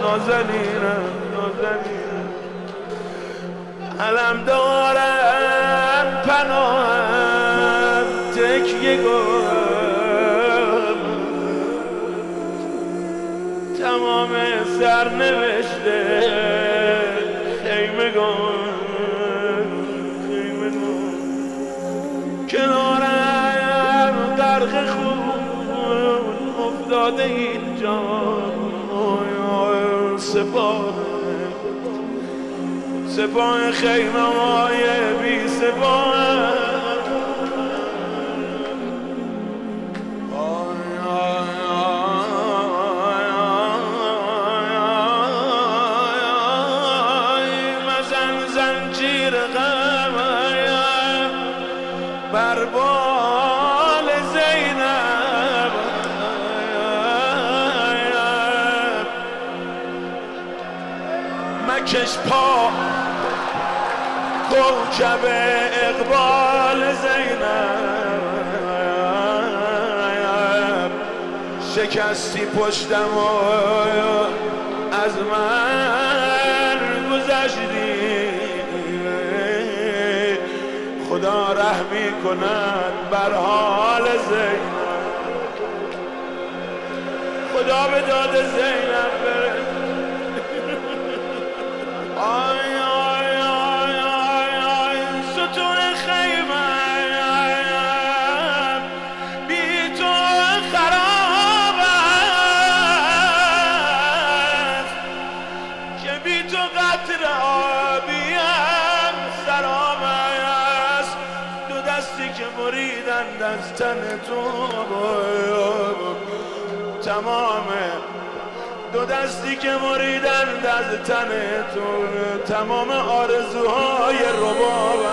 نازنینم علم دارم پناهم تکیه گم تمام سرنوشته خیمه گم کنارم غرق خون افتاده اینجا سپاه خیمه های بی سپاه مزن زنجیر غم بر بال زینب مکش پا کوکب اقبال زینب شکستی پشتم و از من گذشتی خدا رحمی کند بر حال زینب خدا به داد زینب برسد که بریدند از تن تو تمام دو دستی که بریدند از تن تو تمام آرزوهای رباب